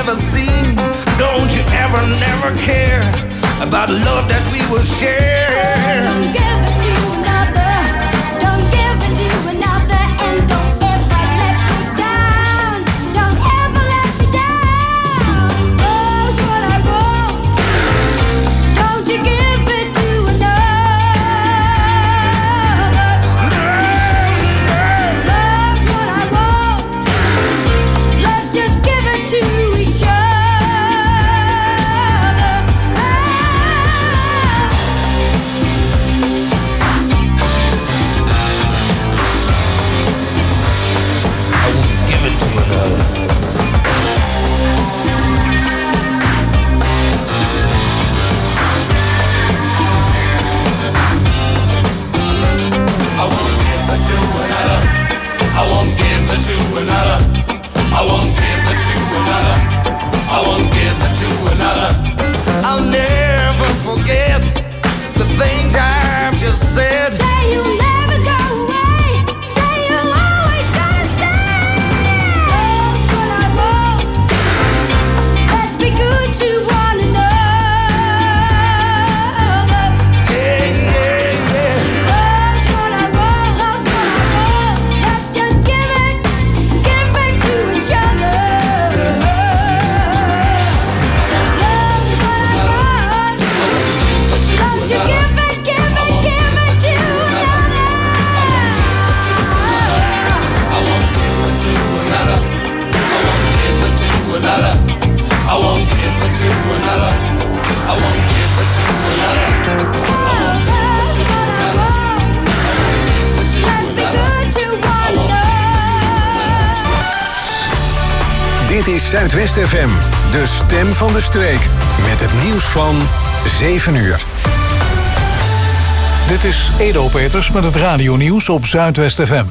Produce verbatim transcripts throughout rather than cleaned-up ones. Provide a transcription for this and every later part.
never seen. Don't you ever, never care about the love that we will share. Don't give it to another. Don't give it to another. And don't ever let me down. Don't ever let me down. Love's what I want. Don't you give it to another. Love's what I want. Let's just give it to each other. I won't give it to another. I won't give it to another. I won't give it to another. I'll never forget the things I've just said. Say you'll never go away. Say you'll always gonna stay. Love's what I want. Let's be good to one another. Yeah, yeah, yeah. Love's what I want. Love's what I want. Let's just give it, give it to each other. Love's what I want. Don't you give it, give it, give it to another. I won't give it to another. I won't give it to another. I won't give it to another. I won't give it to another. Love's what I want. Let's be good to one another. Dit is Zuidwest F M, de stem van de streek. Met het nieuws van zeven uur. Dit is Edo Peters met het radionieuws op Zuidwest F M.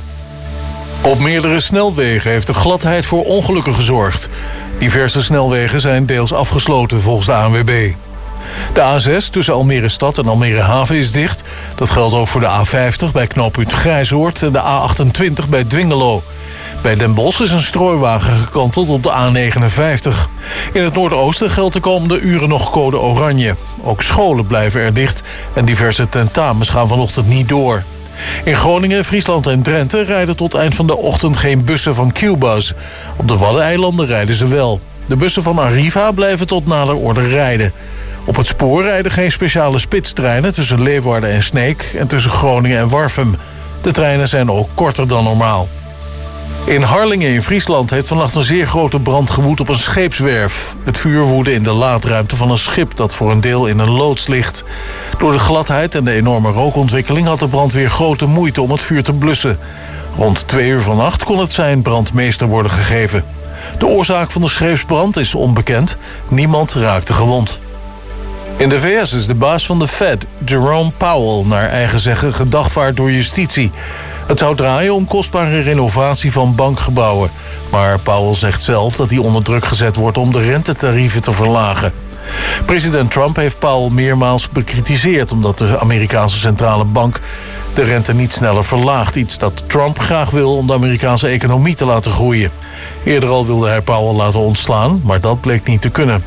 Op meerdere snelwegen heeft de gladheid voor ongelukken gezorgd. Diverse snelwegen zijn deels afgesloten volgens de A N W B. De A zes tussen Almere Stad en Almere Haven is dicht. Dat geldt ook voor de A vijftig bij knooppunt Grijzoord en de A achtentwintig bij Dwingelo. Bij Den Bosch is een strooiwagen gekanteld op de A negenenvijftig. In het noordoosten geldt de komende uren nog code oranje. Ook scholen blijven er dicht en diverse tentamens gaan vanochtend niet door. In Groningen, Friesland en Drenthe rijden tot eind van de ochtend geen bussen van Qbuzz. Op de Waddeneilanden rijden ze wel. De bussen van Arriva blijven tot nader orde rijden. Op het spoor rijden geen speciale spitstreinen tussen Leeuwarden en Sneek en tussen Groningen en Warffum. De treinen zijn ook korter dan normaal. In Harlingen in Friesland heeft vannacht een zeer grote brand gewoed op een scheepswerf. Het vuur woedde in de laadruimte van een schip dat voor een deel in een loods ligt. Door de gladheid en de enorme rookontwikkeling had de brandweer grote moeite om het vuur te blussen. Rond twee uur vannacht kon het zijn brandmeester worden gegeven. De oorzaak van de scheepsbrand is onbekend. Niemand raakte gewond. In de V S is de baas van de Fed, Jerome Powell, naar eigen zeggen gedagvaard door justitie. Het zou draaien om kostbare renovatie van bankgebouwen. Maar Powell zegt zelf dat hij onder druk gezet wordt om de rentetarieven te verlagen. President Trump heeft Powell meermaals bekritiseerd omdat de Amerikaanse centrale bank de rente niet sneller verlaagt. Iets dat Trump graag wil om de Amerikaanse economie te laten groeien. Eerder al wilde hij Powell laten ontslaan, maar dat bleek niet te kunnen.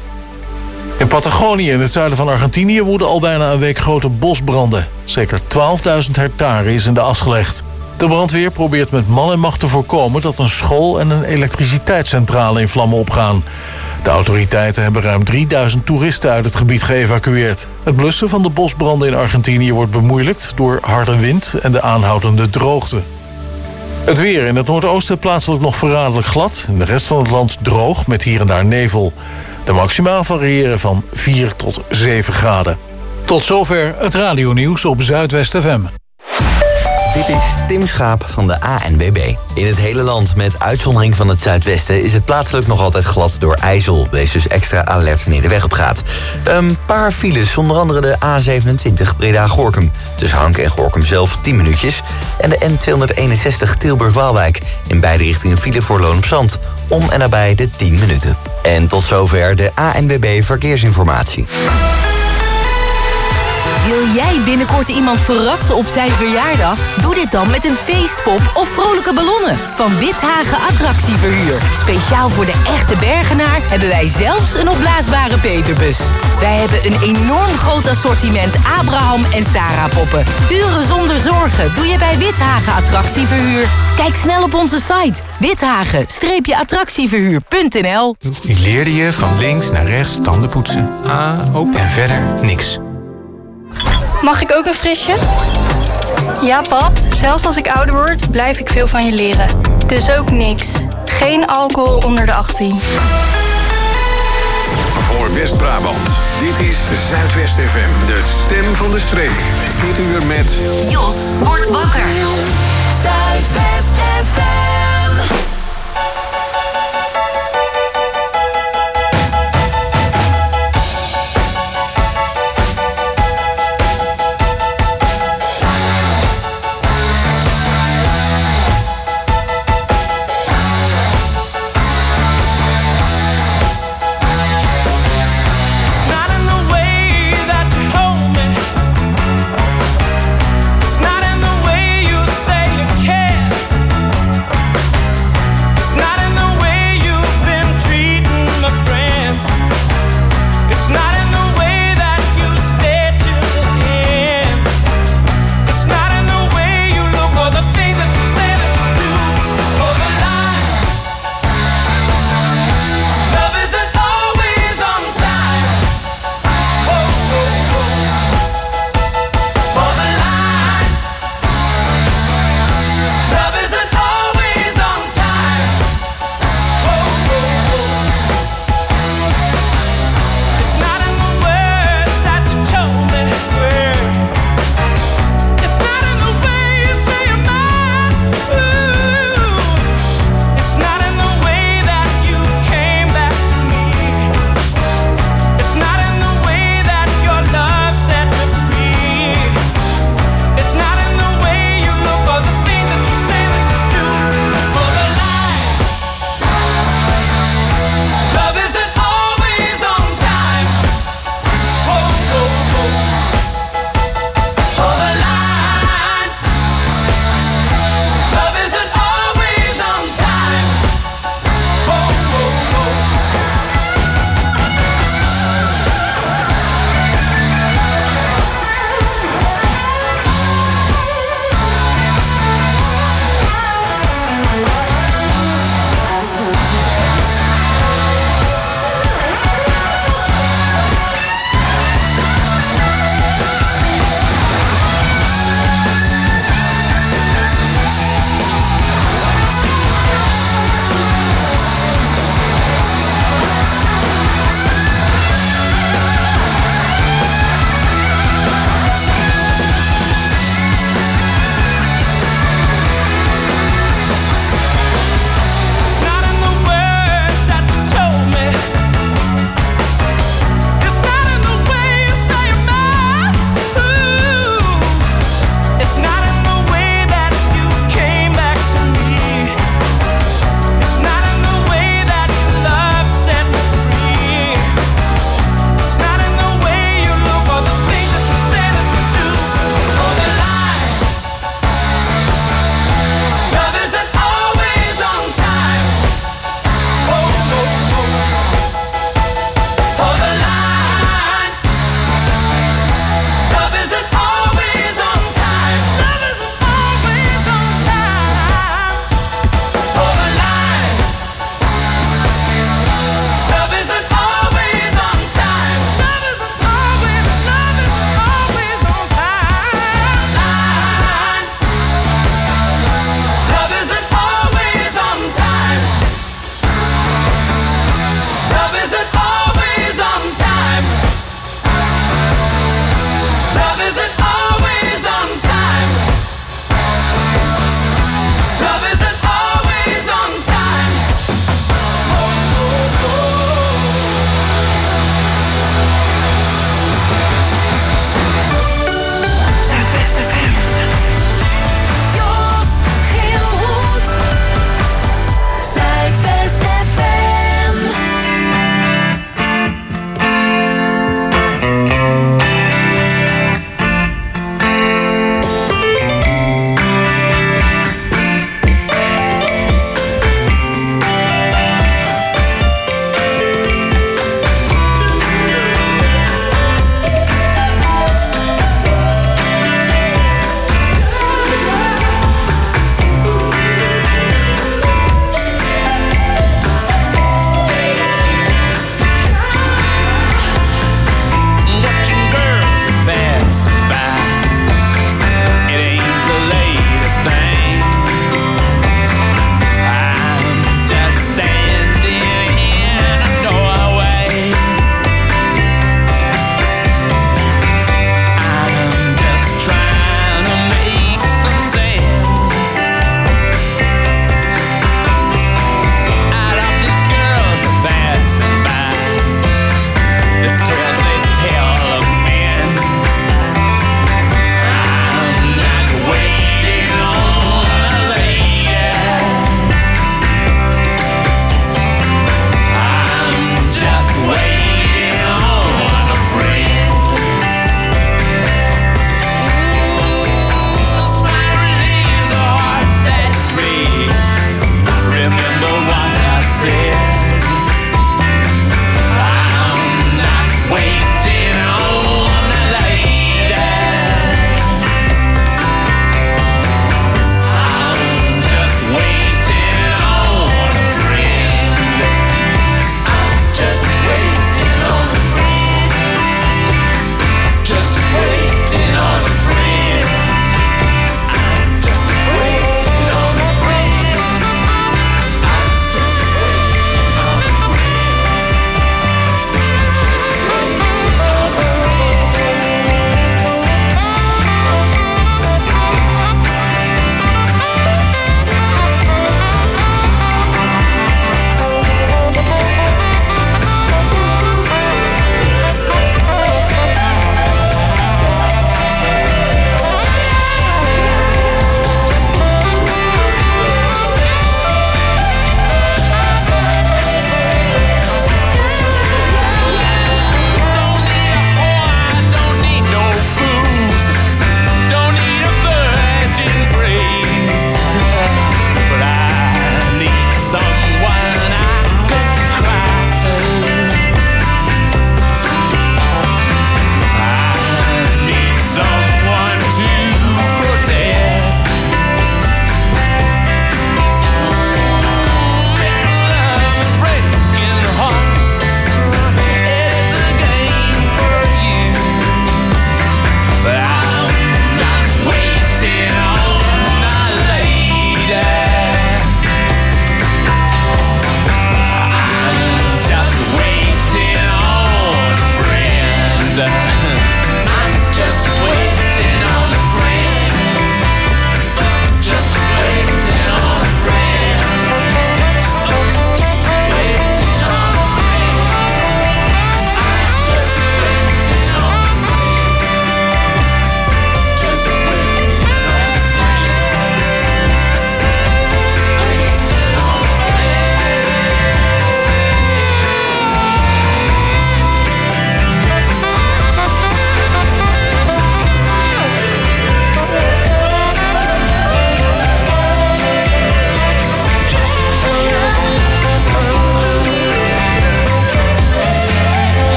In Patagonië in het zuiden van Argentinië woeden al bijna een week grote bosbranden. Zeker twaalfduizend hectare is in de as gelegd. De brandweer probeert met man en macht te voorkomen dat een school en een elektriciteitscentrale in vlammen opgaan. De autoriteiten hebben ruim drieduizend toeristen uit het gebied geëvacueerd. Het blussen van de bosbranden in Argentinië wordt bemoeilijkt door harde wind en de aanhoudende droogte. Het weer in het noordoosten plaatselijk nog verraderlijk glad. In de rest van het land droog met hier en daar nevel. De maxima variëren van vier tot zeven graden. Tot zover het radionieuws op Zuidwest F M. Dit is Tim Schaap van de A N W B. In het hele land, met uitzondering van het zuidwesten, is het plaatselijk nog altijd glad door ijzel. Wees dus extra alert wanneer de weg op gaat. Een paar files, onder andere de A zevenentwintig Breda-Gorinchem. Tussen Hanke en Gorinchem zelf tien minuutjes. En de N tweehonderdeenenzestig Tilburg-Waalwijk. In beide richtingen file voor Loon op Zand. Om en nabij de tien minuten. En tot zover de A N W B Verkeersinformatie. Wil jij binnenkort iemand verrassen op zijn verjaardag? Doe dit dan met een feestpop of vrolijke ballonnen van Withagen Attractieverhuur. Speciaal voor de echte Bergenaar hebben wij zelfs een opblaasbare peperbus. Wij hebben een enorm groot assortiment Abraham en Sarah poppen. Uren zonder zorgen doe je bij Withagen Attractieverhuur. Kijk snel op onze site withagen attractieverhuur punt n l. Ik leerde je van links naar rechts tanden poetsen. Ah, ook en verder niks. Mag ik ook een frisje? Ja, pap. Zelfs als ik ouder word, blijf ik veel van je leren. Dus ook niks. Geen alcohol onder de achttien. Voor West-Brabant. Dit is Zuidwest F M. De stem van de streek. Dit uur met... Jos wordt wakker. Zuidwest F M. It's not in the way you say you care.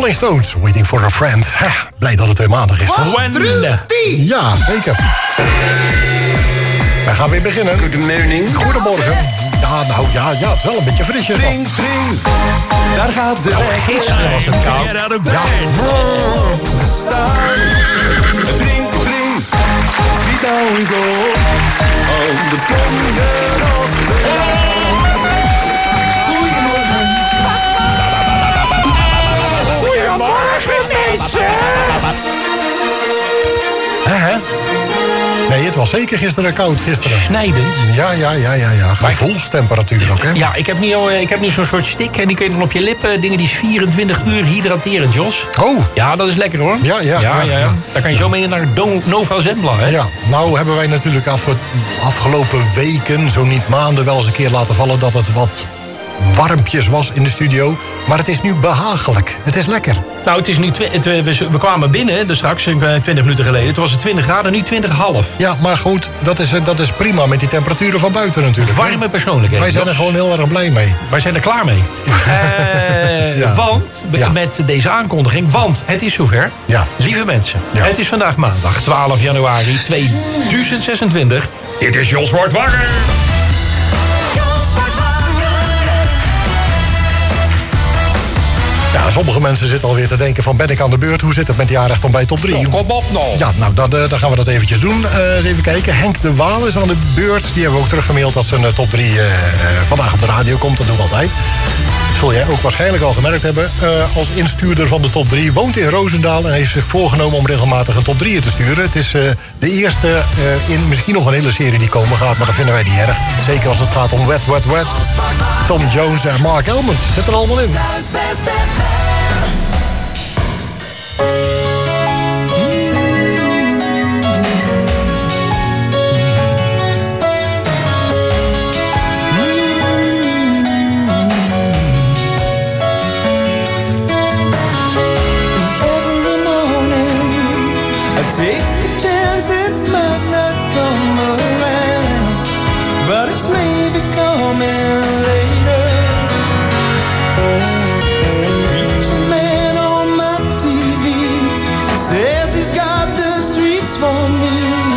Rolling Stones, Waiting for a Friend. Ha, blij dat het weer maandag is. Wende. Ja, zeker. Wij gaan weer beginnen. Good morning. Goedemorgen. Ja, nou ja, ja, het is wel een beetje frisje. Drink, drink. Daar gaat de weg. Gisteren was het koud. Get out of bed. Staan. Drink, drink. Schiet nou eens op. Anders kom je nog te laat. Goedemorgen. Goedemorgen, mensen. Hè, hè? Nee, het was zeker gisteren koud. Gisteren. Snijdend. Ja, ja, ja, ja, ja. Gevoelstemperatuur ook, hè? Ja, ik heb nu, ik heb nu zo'n soort stick en die kun je dan op je lippen. Dingen die is vierentwintig uur hydraterend, Jos. Oh. Ja, dat is lekker hoor. Ja, ja, ja, ja, ja. Daar kan je zo mee naar Do- Nova Zembla, hè? Ja, nou hebben wij natuurlijk af, afgelopen weken, zo niet maanden, wel eens een keer laten vallen dat het wat warmpjes was in de studio. Maar het is nu behagelijk. Het is lekker. Nou, het is nu twi- het, we, we kwamen binnen, dus straks, twintig minuten geleden. Toen was het twintig graden, nu twintig komma vijf. Ja, maar goed, dat is, dat is prima met die temperaturen van buiten natuurlijk. hè? Warme persoonlijkheden. Wij zijn er gewoon heel erg blij mee. Wij zijn er klaar mee. Eh, Ja. Want, be- Ja. met deze aankondiging, want het is zover. Ja. Lieve mensen, Ja. het is vandaag maandag twaalf januari tweeduizend zesentwintig. Dit is Jos Wordt Wakker. Ja, sommige mensen zitten alweer te denken van ben ik aan de beurt? Hoe zit het met die jaarrecht om bij top drie? Kom op nou. Ja, nou, dan, eh, dan gaan we dat eventjes doen. Eh, eens even kijken. Henk de Waal is aan de beurt. Die hebben we ook teruggemaild dat zijn eh, top drie eh, eh, vandaag op de radio komt. Dat doen we altijd. Zul jij ook waarschijnlijk al gemerkt hebben. Eh, als instuurder van de top drie woont in Roosendaal en heeft zich voorgenomen om regelmatig een top drie te sturen. Het is eh, de eerste eh, in misschien nog een hele serie die komen gaat, maar dat vinden wij niet erg. Zeker als het gaat om Wet, Wet, Wet. Tom Jones en Mark Elmond zit er allemaal in. Take a chance, it might not come around, but it's maybe coming later. A preacher man on my T V says he's got the streets for me,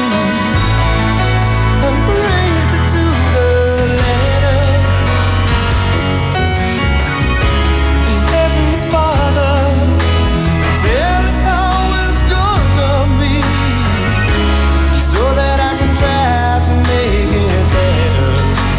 and praise it to the letter. Heavenly Father, tell us how it's gonna be, so that I can try to make it better.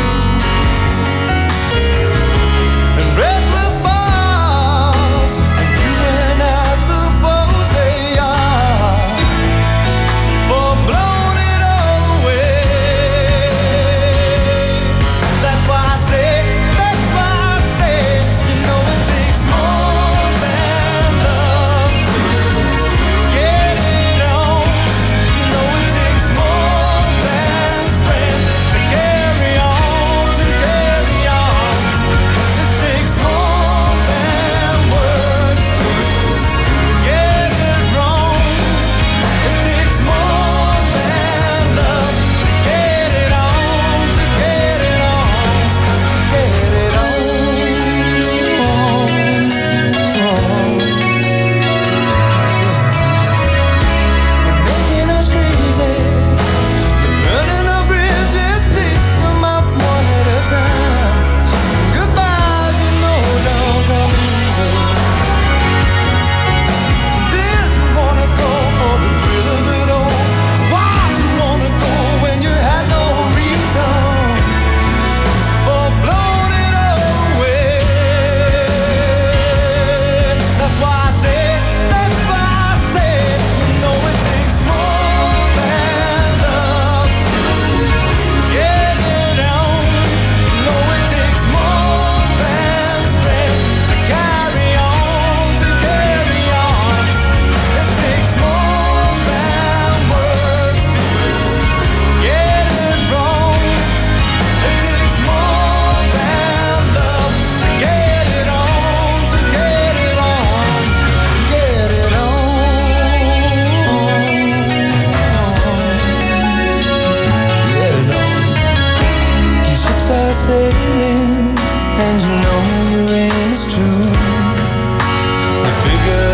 And restless bars, and you and I suppose they are, for blowing it all away. That's why I say, that's why I say, you know it takes more than love to get it on. You know it takes more than strength to carry on, to carry on. It takes more than words to get it wrong. It takes more than love to get it on, to get it on, get it on. They're making us crazy. They're burning our bridges, take them up one at a time. Goodbyes, you know, don't come easy. Did you wanna go for the thrill of it all? Why'd you wanna go when you had no reason for blowing it all away? That's why I say, that's why I say, you know it takes more than love to get it on. You know it takes more than strength to carry on, to carry on. It takes more than words to get it wrong. It takes more than love to get it on, to get it on, get it on. Get it on. Ships are sailing, and you know your aim is true. You figure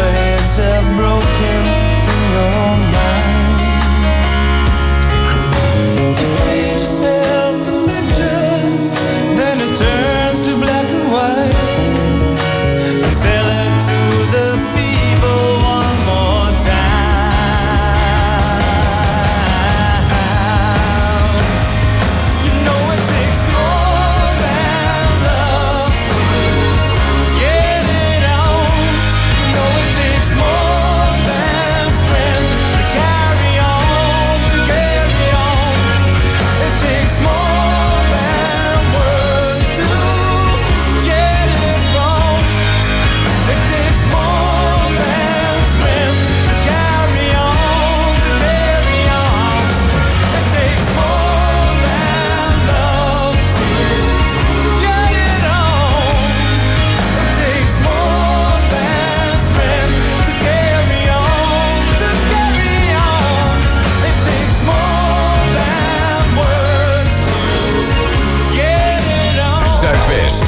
West.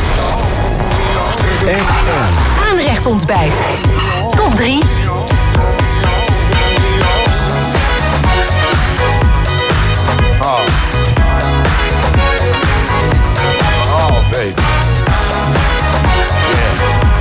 F M. Aanrecht ontbijt. Top drie. Oh. Oh, baby. Yeah.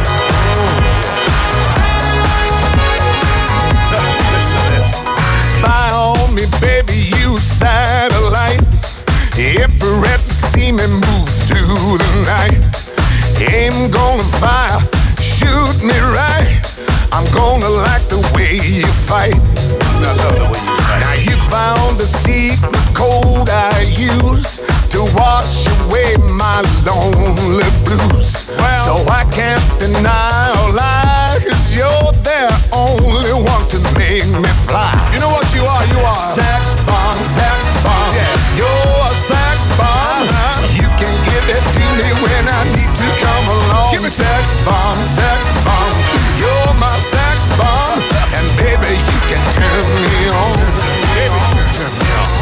Listen to this. Spy on me, baby, you satellite. Infrared to see me move through the night. Aim gonna fire, shoot me right. I'm gonna like the way you fight. I love the way you fight. Now you found the secret code I use to wash away my lonely blues. Well, so I can't deny or lie, 'cause you're the only one to make me fly. You know what you are? You are sex bomb, sex bomb. Yeah, you're a sex bomb. Uh-huh. You can give it to me when I need to come along. Give me sex bomb, sex bomb. You're my sex bomb, and baby you can turn me on. Baby, you can turn me on.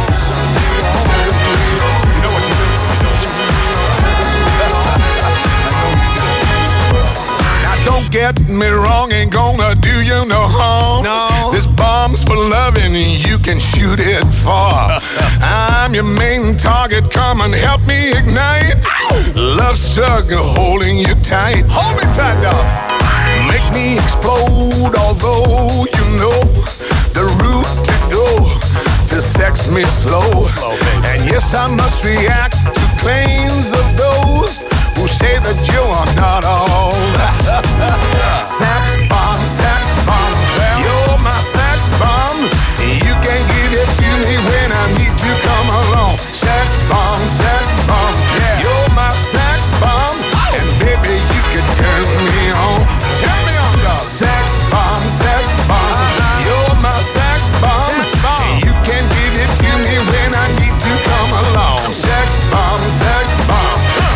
You know what you do? Now don't get me wrong, ain't gonna do you no harm. No. This bomb's for loving, you can shoot it far. I'm your main target, come and help me ignite. Love struggle holding you tight. Hold me tight, dog. Make me explode, although you know the route to go to sex me slow. slow and yes, I must react to claims of those who say that you are not all. Sex bomb, sex bomb, you're my sex bomb. You can give it to me when I need to come along. Sex bomb, sex bomb, yeah. You're my sex bomb, and baby you can turn me on. Turn me on, dog. Sex bomb, sex bomb, you're my sex bomb. Sex bomb. You can give it to me when I need to come along. Sex bomb, sex bomb.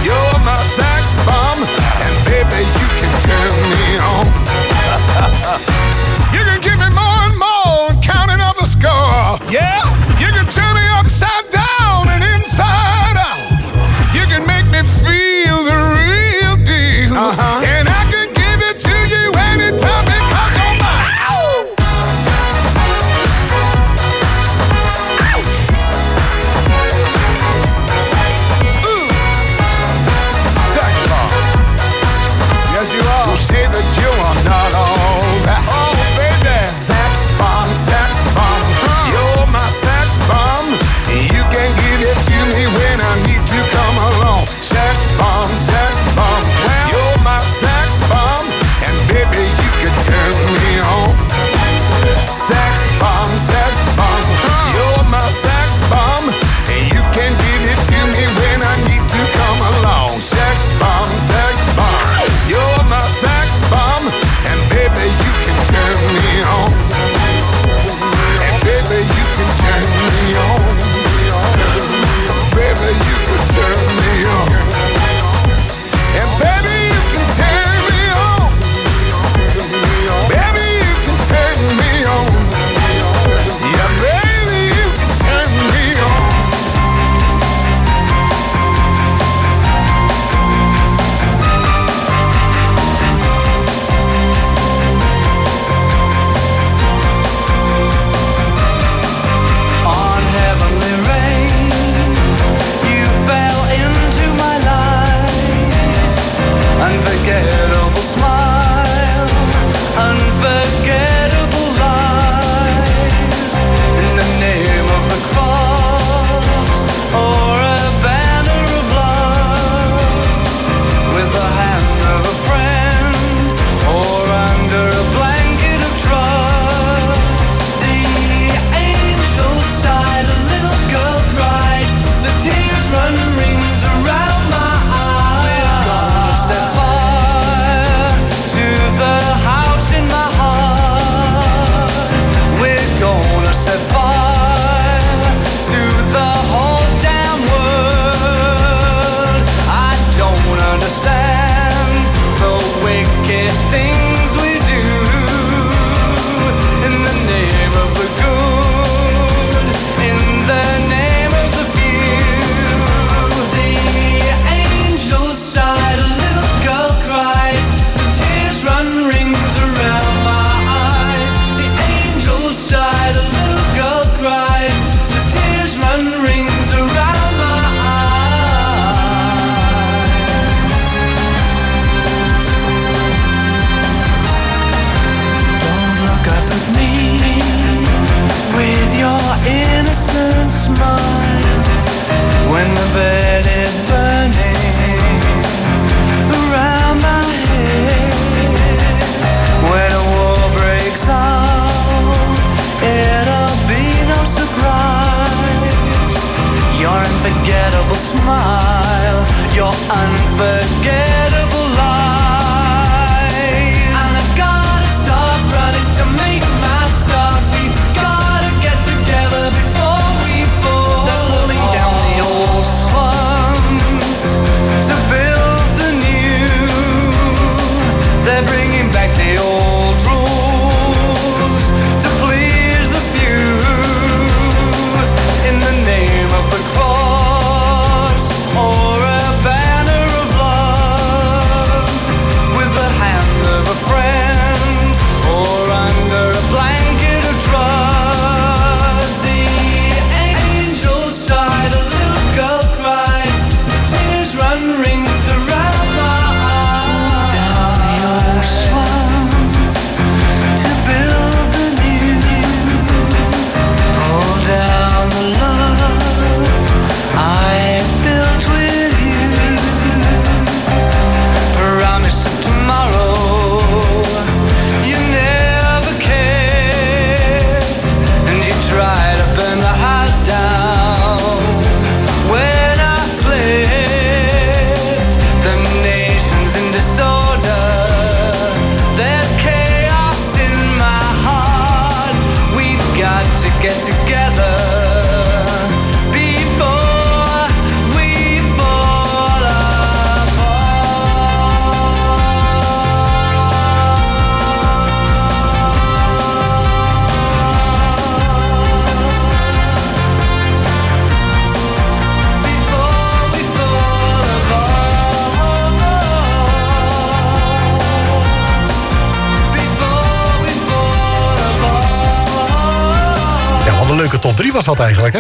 leuke top drie was dat eigenlijk, hè?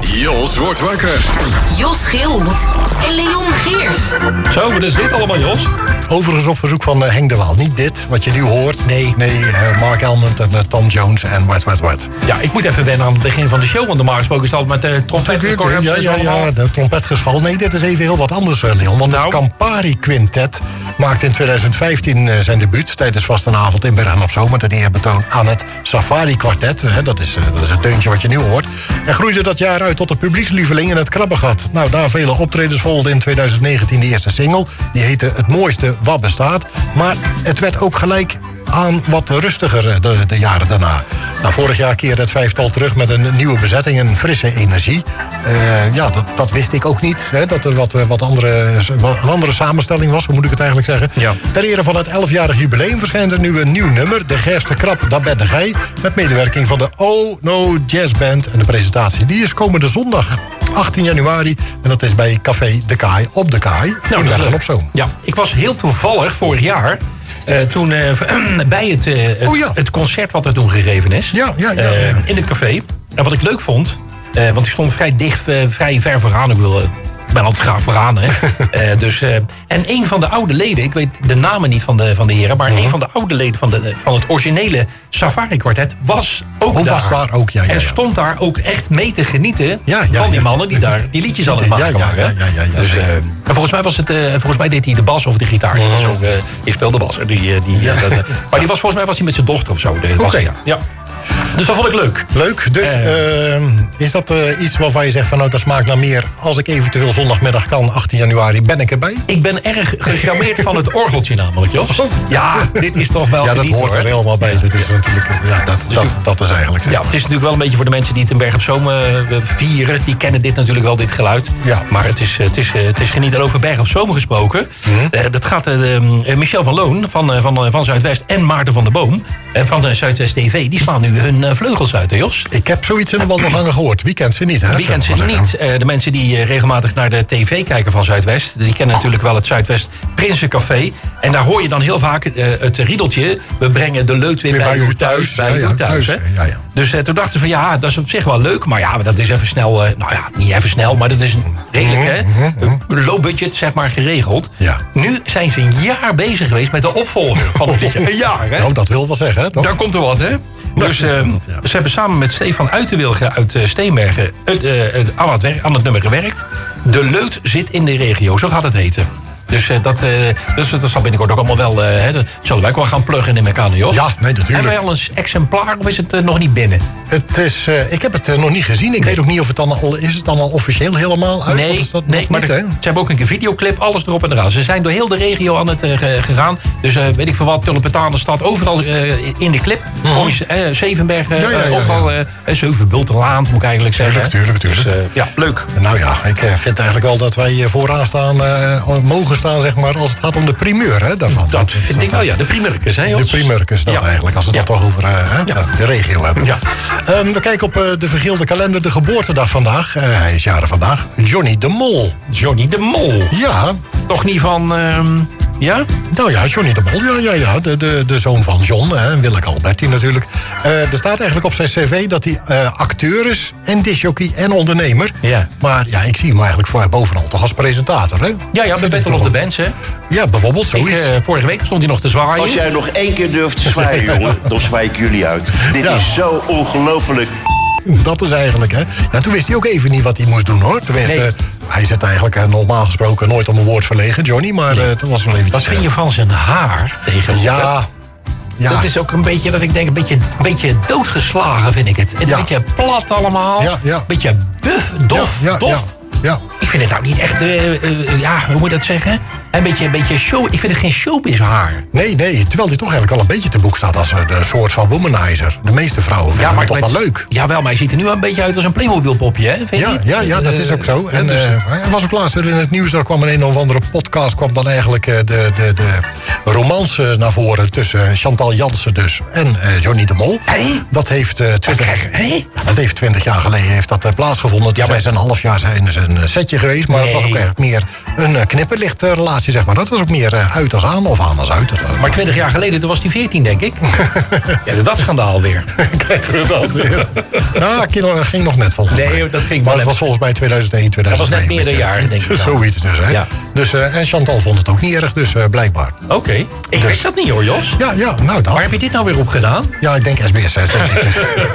Jos wordt wakker. Jos Geelhoed en Leon Geers. Zo, wat is dit allemaal, Jos? Overigens op verzoek van uh, Henk de Waal. Niet dit, wat je nu hoort. Nee. Nee, uh, Mark Elmond en uh, Tom Jones en What What What. Ja, ik moet even wennen aan het begin van de show. Want normaal gesproken is het altijd met de trompetrecords. Ja, ja, ja, de trompetgeschal. Nee, dit is even heel wat anders, uh, Leon. Want Nou. het Campari Quintet maakte in twintig vijftien uh, zijn debuut... tijdens vastenavond in Bergen op Zoom... met een eerbetoon aan het Safari Quartet. Hè, dat, is, uh, dat is het deuntje wat je nu hoort. En groeide dat jaar uit tot de publiekslieveling in het Krabbegat. Nou, daar vele optredens volgden in twintig negentien de eerste single. Die heette Het Mooiste Wat Bestaat. Maar het werd ook gelijk aan wat rustiger de, de jaren daarna. Nou, vorig jaar keerde het vijftal terug met een nieuwe bezetting, een frisse energie. Uh, ja, dat, dat wist ik ook niet, hè, dat er wat, wat andere, wat een andere samenstelling was, hoe moet ik het eigenlijk zeggen. Ja. Ter ere van het elfjarig jubileum verschijnt er nu een nieuw nummer, De Gerste Krap, Dat Ben de Gij, met medewerking van de Oh No Jazz Band. En de presentatie die is komende zondag, achttien januari, en dat is bij Café De Kaai op De Kaai, Nou, in dat is Bergen leuk. op Zoom. Ja, ik was heel toevallig vorig jaar... Uh, toen uh, bij het, uh, het, Oh ja. het concert wat er toen gegeven is. Ja, ja, ja, uh, ja. in het café. En wat ik leuk vond... Uh, want ik stond vrij dicht, uh, vrij ver vooraan. Ik wil... Uh, ik ben altijd graag vooraan, hè. uh, dus, uh, en een van de oude leden... Ik weet de namen niet van de, van de heren... maar Mhm. een van de oude leden van, de, van het originele Safari-kwartet... was ook Oh, daar. was daar ook, ja, ja, En ja. stond daar ook echt mee te genieten... Ja, ja, van die ja. mannen die daar die liedjes aan het Ja, maken ja, waren. ja, ja, ja, dus, uh, zeker. en volgens mij, was het, uh, volgens mij deed hij de bas of de gitaar. Die, was ook, uh, die speelde bas. Die, uh, die, uh, dat, uh, maar die was, volgens mij was hij met zijn dochter of zo. Dat was hij, ja. ja. Dus dat vond ik leuk. Leuk, dus Eh. uh, is dat uh, iets waarvan je zegt van nou dat smaakt naar meer, als ik eventueel zondagmiddag kan, achttien januari, ben ik erbij? Ik ben erg gecharmeerd van het orgeltje namelijk, Jos. Ja, dit is toch wel Ja, dat genieten, hoort er hoor. helemaal bij. Dat is natuurlijk, ja, dat, dat, dat is eigenlijk zo. Ja, het is natuurlijk wel een beetje voor de mensen die het in Berg op Zoom uh, vieren. Die kennen dit natuurlijk wel, dit geluid. Ja. Maar het is, het is, het is genieten. Over Berg op Zoom gesproken. Mhm. Uh, dat gaat uh, uh, Michel van Loon van, uh, van, uh, van Zuidwest en Maarten van der Boom uh, van uh, Zuidwest T V. Die slaan nu hun uh, vleugels uit, hè, Jos? Ik heb zoiets in de wandelgangen gehoord. Wie kent ze niet, hè? Wie kent ze zullen we maar niet? Uh, de mensen die uh, regelmatig naar de tv kijken van Zuidwest... die kennen natuurlijk wel het Zuidwest Prinsencafé. En daar hoor je dan heel vaak uh, het riedeltje... we brengen de leut weer, Weer bij, bij u u thuis. thuis. Bij Ja, u ja, thuis, thuis, hè? ja, ja. Dus uh, toen dachten ze van ja, dat is op zich wel leuk... maar ja, dat is even snel... Uh, nou ja, niet even snel, maar dat is een redelijk hè, uh, low budget zeg maar geregeld. Ja. Nu zijn ze een jaar bezig geweest met de opvolger van het liedje. Een jaar, hè? Nou, dat wil wel zeggen, hè? Toch? Daar komt er wat, hè? Dus uh, komt er wat, ja. ze hebben samen met Stefan Uitenwilge uit uh, Steenbergen het, uh, het, aan, het werk, aan het nummer gewerkt. De leut zit in de regio, zo gaat het heten. Dus, uh, dat, uh, dus dat zal binnenkort ook allemaal wel... Uh, hè, dat zullen wij ook wel gaan pluggen in elkaar, Jos? Ja, nee, natuurlijk. Hebben wij al een exemplaar of is het uh, nog niet binnen? Het is, uh, ik heb het uh, nog niet gezien. Ik weet ook niet of het dan al... Is het dan al officieel helemaal uit? Nee, Of is dat nee nog maar niet, er- hè? ze hebben ook een videoclip, alles erop en eraan. Ze zijn door heel de regio aan het uh, ge- gegaan. Dus uh, weet ik veel wat, Tulpentangen staat overal uh, in de clip. Kom je, uh, Zevenbergen, Ja, ja, ja, uh, overal, uh, Zevenbultenlaan, moet ik eigenlijk zeggen. Tuurlijk, tuurlijk, tuurlijk. Dus, uh, ja, leuk. Nou ja, ik uh, vind eigenlijk wel dat wij uh, vooraan staan, uh, mogen staan, zeg maar, als het gaat om de primeur, hè, daarvan. Dat vind ik wel, ja. De primeurkes, hè, De Jos? primeurkes, dat Ja. eigenlijk, als we Ja. dat toch over uh, hè, Ja. de regio hebben. Ja. Um, we kijken op uh, de vergeelde kalender, de geboortedag vandaag. Uh, hij is jaren vandaag. Johnny de Mol. Johnny de Mol. Ja, Toch niet van... ehm, ja? nou ja, Johnny de Mol, ja, ja, ja. De, de, de zoon van John, hè, Willeke Alberti natuurlijk. Uh, er staat eigenlijk op zijn cv dat hij uh, acteur is en discjockey en ondernemer. Ja. Maar ja, ik zie hem eigenlijk voor bovenal toch als presentator, hè? Ja, ja, bij Vind ik Battle of toch the wel. Bands, hè? Ja, bijvoorbeeld Ik, zoiets. uh, vorige week stond hij nog te zwaaien. Als jij nog één keer durft te zwaaien, jongen, dan zwaai ik jullie uit. Dit Ja. is zo ongelooflijk. Dat is eigenlijk, hè. Ja, toen wist hij ook even niet wat hij moest doen, hoor. Tenminste, Nee. hij zit eigenlijk uh, normaal gesproken nooit om een woord verlegen, Johnny. Maar Nee. uh, dat was wel eventjes... Wat vind je van zijn haar tegenwoordig? Ja, ja. Dat is ook een beetje, dat ik denk, een beetje, een beetje doodgeslagen vind ik het. Een Ja. beetje plat allemaal. Ja, ja. Beetje duf, dof, ja, ja, dof. Ja, ja. Ik vind het nou niet echt, uh, uh, ja, hoe moet je dat zeggen? Een beetje, een beetje show, ik vind het geen showbiz haar. Nee, nee, terwijl hij toch eigenlijk wel een beetje te boek staat als een uh, soort van womanizer. De meeste vrouwen vinden hem ik toch weet- wel leuk. Jawel, maar hij ziet er nu wel een beetje uit als een Playmobil popje, hè? Vind je Ja, niet? ja, ja, dat Eh, is ook zo. ja, En dus- uh, hij was ook laatst weer in het nieuws. Daar kwam een een of andere podcast. Kwam dan eigenlijk uh, de, de, de, romance naar voren tussen Chantal Jansen dus en uh, Johnny de Mol. Hey? Dat heeft uh, twintig, hey? dat heeft twintig jaar geleden heeft dat, uh, plaatsgevonden. Toen Ja, maar- zijn ze een half jaar zijn ze een setje geweest, maar Nee. het was ook echt meer een uh, knipperlichtrelatie, zeg maar. Dat was ook meer uh, uit als aan of aan als uit. Dat was- Maar twintig jaar geleden, toen was hij veertien, denk ik. Ja, dat schandaal weer. Krijgen we dat weer. Nou, dat ging nog net volgens mij. Nee, dat ging Maar wel het was volgens mij tweeduizend één, Dat was tweeduizend twee. net meerderjarig, denk ik. dan. Zoiets dus, hè? Ja. Dus, uh, en Chantal vond het ook niet erg, dus uh, blijkbaar. Oké. Ik wist dat niet hoor, Jos. Ja, ja, nou dat. Waar heb je dit nou weer op gedaan? Ja, ik denk S B S zes. Denk ik.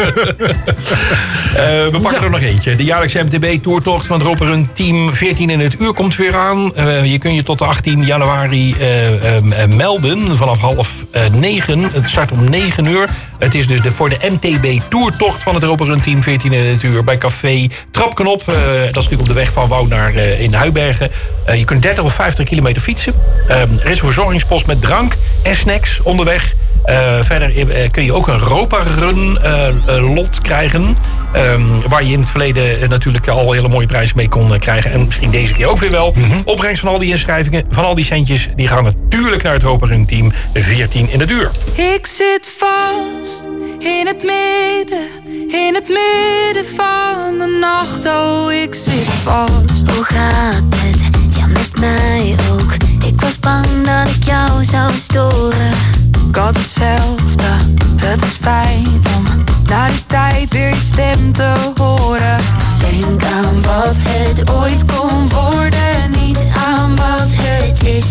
Uh, we pakken Ja. er nog eentje. De jaarlijkse M T B-toertocht van het Roperun Team veertien in het uur komt weer aan. Uh, je kunt je tot de achttiende januari uh, um, uh, melden vanaf half uh, negen. Het start om negen uur. Het is dus de, voor de M T B-toertocht van het Roperun Team veertien in het uur bij Café Trapknop. Uh, dat is natuurlijk op de weg van Woud naar uh, in Huibergen. Uh, je kunt dertig of vijftig kilometer fietsen. Uh, er is een verzorgingspost met drank en snacks onderweg. Uh, verder uh, kun je ook een Ropa-run uh, uh, lot krijgen. Um, waar je in het verleden uh, natuurlijk al hele mooie prijzen mee kon uh, krijgen. En misschien deze keer ook weer wel. Mm-hmm. Opbrengst van al die inschrijvingen, van al die centjes, die gaan natuurlijk naar het Ropa-run Team veertien in het uur. Ik zit vast in het midden, in het midden van de nacht. Oh, ik zit vast. Hoe gaat het? Ja, met mij ook. Ik was bang dat ik jou zou storen. Ik had hetzelfde, het is fijn om na die tijd weer je stem te horen. Denk aan wat het ooit kon worden, niet aan wat het is.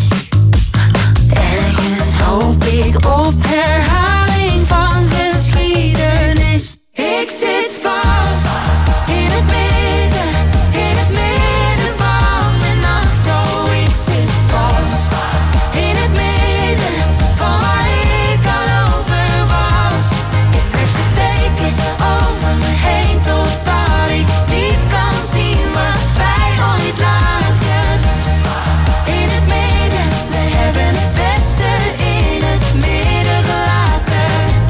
Ergens hoop ik op herhaling van geschiedenis. Ik zit vast in het midden, in het midden van de nacht. Oh, ik zit vast in het midden van waar ik al over was. Ik trek de dekens over me heen totdat ik niet kan zien wat wij ooit lagen. In het midden, we hebben het beste in het midden gelaten.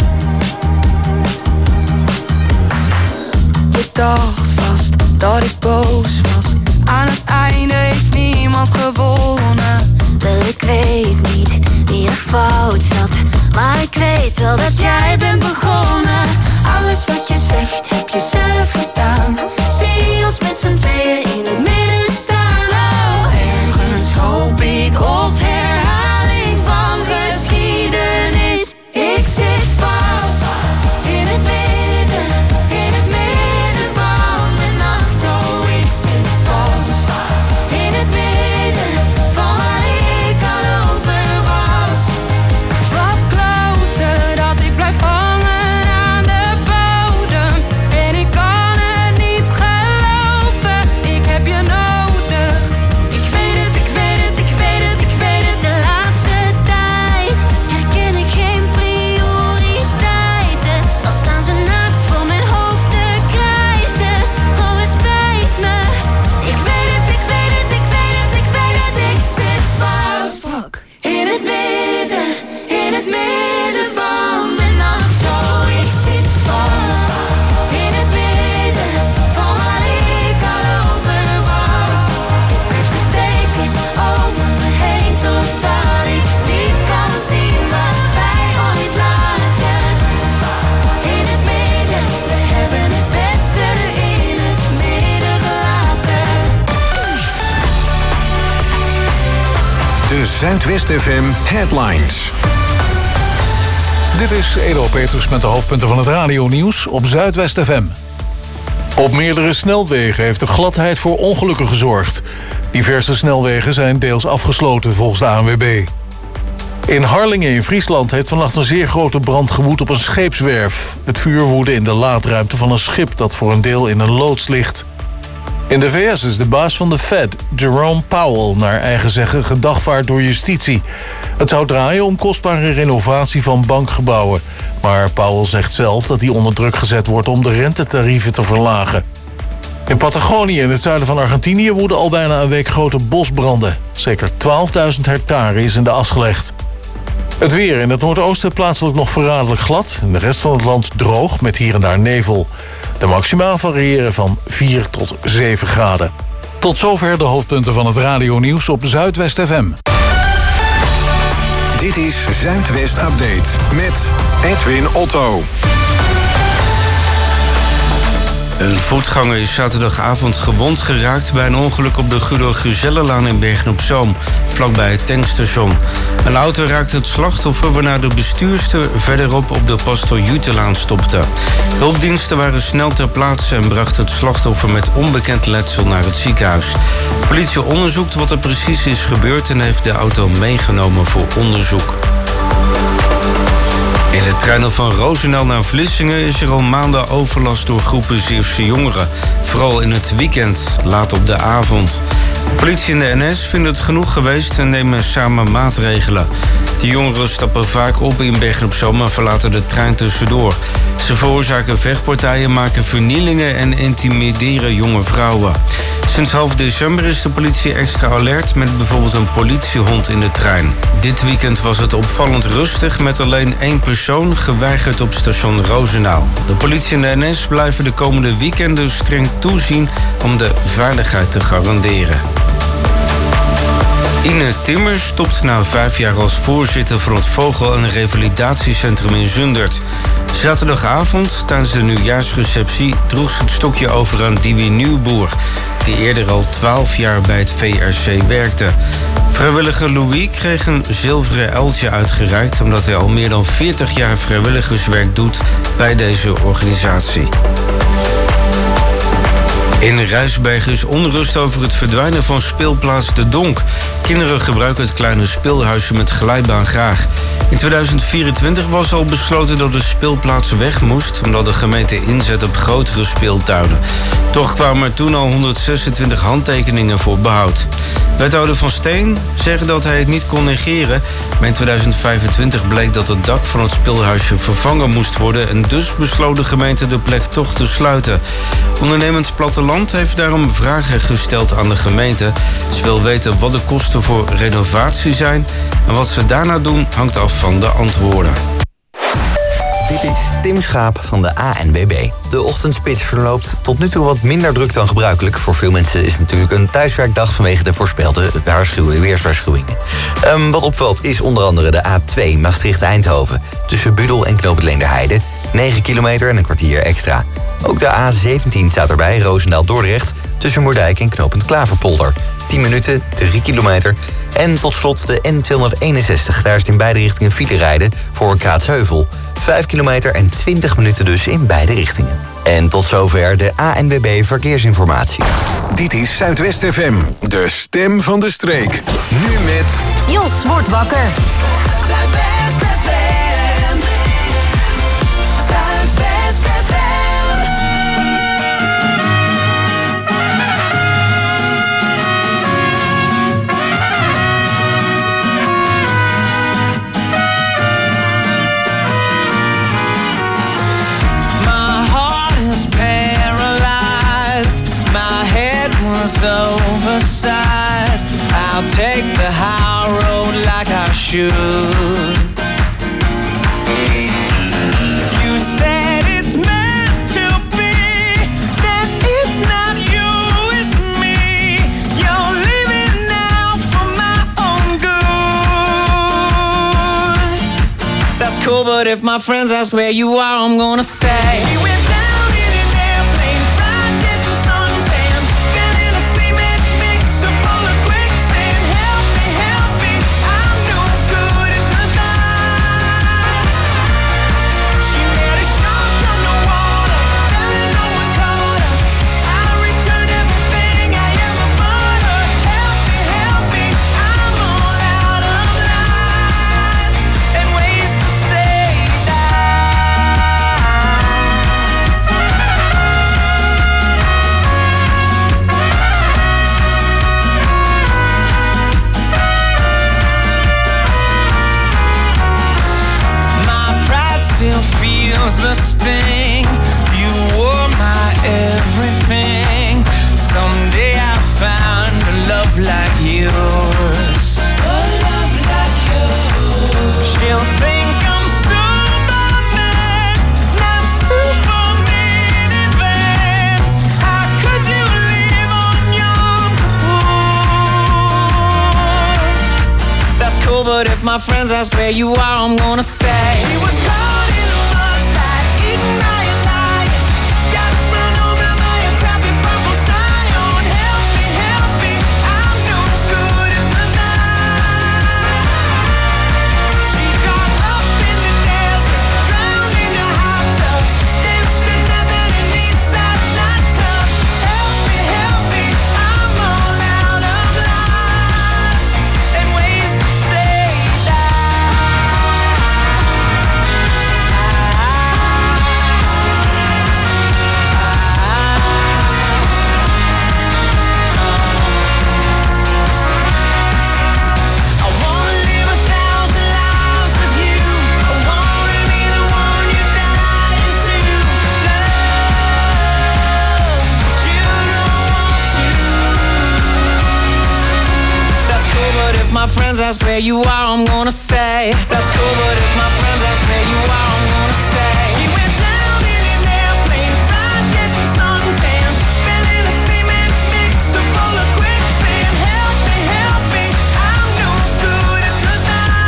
Je dacht vast dat ik boos was. Aan het einde heeft niemand gewonnen. Wel, ik weet niet wie er fout zat, maar ik weet wel dat jij bent begonnen. Alles wat je zegt heb je zelf gedaan. Zie ons met z'n tweeën in het midden staan. Oh, ergens hoop ik op herhaling van geschiedenis. Ik zit vast in het midden, in het midden van de nacht. Oh, ik zit vast in het midden van waar ik al over was. Wat kloten dat ik blijf hangen aan de bodem. En ik kan het niet geloven, ik heb je nodig. Ik weet het, ik weet het, ik weet het, ik weet het. De laatste tijd herken ik geen prioriteiten. Al staan ze naakt voor mijn hoofd te krijzen. Oh, het spijt me. Ik weet het, ik weet het, ik weet het, ik weet het. Ik zit vast in het midden, in het midden van de nacht. Oh, ik zit vast in het midden van waar ik al over was. Ik trek de dekens over me heen totdat ik niet kan zien wat wij ooit lagen. In het midden, we hebben het beste in het midden gelaten. De Zuidwest F M Headlines. Dit is Edo Petrus met de hoofdpunten van het radionieuws op Zuidwest F M. Op meerdere snelwegen heeft de gladheid voor ongelukken gezorgd. Diverse snelwegen zijn deels afgesloten volgens de A N W B. In Harlingen in Friesland heeft vannacht een zeer grote brand gewoed op een scheepswerf. Het vuur woedde in de laadruimte van een schip dat voor een deel in een loods ligt. In de V S is de baas van de Fed, Jerome Powell, naar eigen zeggen gedagvaard door justitie. Het zou draaien om kostbare renovatie van bankgebouwen. Maar Powell zegt zelf dat hij onder druk gezet wordt om de rentetarieven te verlagen. In Patagonië in het zuiden van Argentinië woeden al bijna een week grote bosbranden. Zeker twaalfduizend hectare is in de as gelegd. Het weer in het noordoosten plaatselijk nog verraderlijk glad. In de rest van het land droog met hier en daar nevel. De maxima variëren van vier tot zeven graden. Tot zover de hoofdpunten van het radionieuws op Zuidwest F M. Dit Dit is Zuidwest Update met Edwin Otto. Een voetganger is zaterdagavond gewond geraakt bij een ongeluk op de Guido Gezellenlaan in Bergen-op-Zoom, vlakbij het tankstation. Een auto raakte het slachtoffer, waarna de bestuurster verderop op de Pastor Jutelaan stopte. Hulpdiensten waren snel ter plaatse en brachten het slachtoffer met onbekend letsel naar het ziekenhuis. De politie onderzoekt wat er precies is gebeurd en heeft de auto meegenomen voor onderzoek. In de treinen van Roosendaal naar Vlissingen is er al maanden overlast door groepen Zeeuwse jongeren. Vooral in het weekend, laat op de avond. De politie en de N S vinden het genoeg geweest en nemen samen maatregelen. De jongeren stappen vaak op in Bergen-op-Zoom en verlaten de trein tussendoor. Ze veroorzaken vechtpartijen, maken vernielingen en intimideren jonge vrouwen. Sinds half december is de politie extra alert met bijvoorbeeld een politiehond in de trein. Dit weekend was het opvallend rustig met alleen één persoon geweigerd op station Roosendaal. De politie en de N S blijven de komende weekenden streng toezien om de veiligheid te garanderen. Ine Timmer stopt na vijf jaar als voorzitter van het Vogel- en Revalidatiecentrum in Zundert. Zaterdagavond, tijdens de nieuwjaarsreceptie, droeg ze het stokje over aan Diwi Nieuwboer, die eerder al twaalf jaar bij het V R C werkte. Vrijwilliger Louis kreeg een zilveren uiltje uitgereikt omdat hij al meer dan veertig jaar vrijwilligerswerk doet bij deze organisatie. In Rijsberg is onrust over het verdwijnen van speelplaats De Donk. Kinderen gebruiken het kleine speelhuisje met glijbaan graag. In tweeduizend vierentwintig was al besloten dat de speelplaats weg moest, omdat de gemeente inzet op grotere speeltuinen. Toch kwamen er toen al honderdzesentwintig handtekeningen voor behoud. Wethouder Van Steen zegt dat hij het niet kon negeren, maar in tweeduizend vijfentwintig bleek dat het dak van het speelhuisje vervangen moest worden en dus besloot de gemeente de plek toch te sluiten. Ondernemend Platteland heeft daarom vragen gesteld aan de gemeente. Ze wil weten wat de kosten voor renovatie zijn en wat ze daarna doen hangt af van de antwoorden. Dit is Tim Schaap van de A N W B. De ochtendspits verloopt tot nu toe wat minder druk dan gebruikelijk. Voor veel mensen is het natuurlijk een thuiswerkdag vanwege de voorspelde waarschuwingen, weerswaarschuwingen. Um, wat opvalt is onder andere de A twee Maastricht-Eindhoven. Tussen Budel en Knoop het Leenderheide. negen kilometer en een kwartier extra. Ook de A zeventien staat erbij, Roosendaal-Dordrecht. Tussen Moerdijk en Knopend Klaverpolder. tien minuten, drie kilometer. En tot slot de N tweehonderdeenenzestig. Daar is het in beide richtingen file rijden voor Kaatsheuvel. vijf kilometer en twintig minuten dus in beide richtingen. En tot zover de A N W B Verkeersinformatie. Dit is Zuidwest F M, de stem van de streek. Nu met Jos wordt wakker. Oversized, I'll take the high road like I should. You said it's meant to be, that it's not you, it's me. You're living now for my own good. That's cool, but if my friends ask where you are, I'm gonna say she went down. The sting, you were my everything. Someday I'll find a love like yours. A love like yours. She'll think I'm Superman, not Superman even. How could you live on Yom Kippur? That's cool. cool, but if my friends ask where you are, I'm gonna say she was caught in a mudslide, eating lying, lying. Got run over by a crappy purple scion. Help me, help me, I'm no good at the night. She got up in the desert, drowned in a hot tub, danced to nothing in the Eastside nightclub. Help me, help me, I'm all out of line and ways to say I wanna live a thousand lives with you. I wanna be the one you die into. Love, but you don't want to. That's cool, but if my friends ask where you are, I'm gonna say that's cool, but if my friends ask where you are, I'm gonna say she went down in an airplane, fried, getting suntan, fell in a cement mixer full of quicksand. Help me, help me, I'm no good at the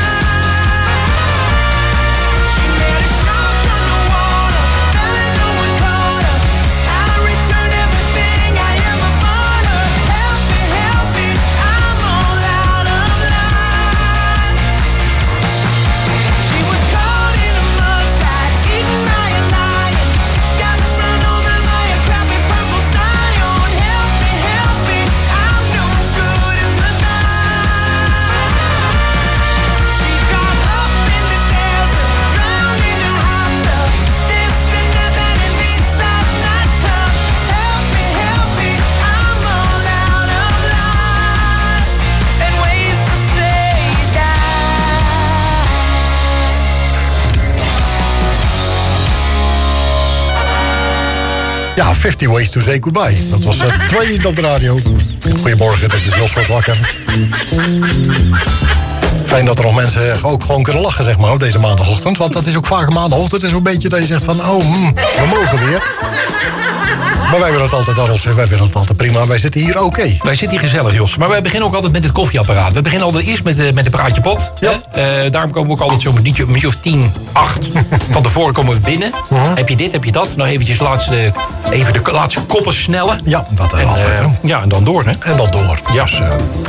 night. She met a shark underwater, fell and no one caught her. I returned everything I ever bought her. Help me, help me, I'm all out of line. She was caught in a mudslide, eating lying, lying. Got run over by a crappy purple scion. Help me, help me, I'm no good at the night. She got up in the desert, drowned in a hot tub, danced to nothing in the Eastside nightclub. Help me, help me, I'm all out of line and ways to say Ja, fifty Ways to Say Goodbye. Dat was uh, Train op de radio. Goedemorgen, dit is Jos wordt wakker. Fijn dat er nog mensen ook gewoon kunnen lachen, zeg maar, op deze maandagochtend. Want dat is ook vaak een maandagochtend. Het is ook een beetje dat je zegt van, oh, mm, we mogen weer. Maar wij willen het altijd anders. Wij willen het altijd prima. Wij zitten hier oké. Wij zitten hier gezellig, Jos. Maar wij beginnen ook altijd met het koffieapparaat. We beginnen altijd eerst met, uh, met de praatje pot. Ja. Uh, daarom komen we ook altijd zo'n minuutje, minuutje of tien, acht. Van tevoren komen we binnen. Uh-huh. Heb je dit, heb je dat. Nog eventjes laatste, even de laatste koppen snellen. Ja, dat uh, En, altijd. uh, Hè? ja, en dan door, hè? En dan door. Ja. Dus, uh,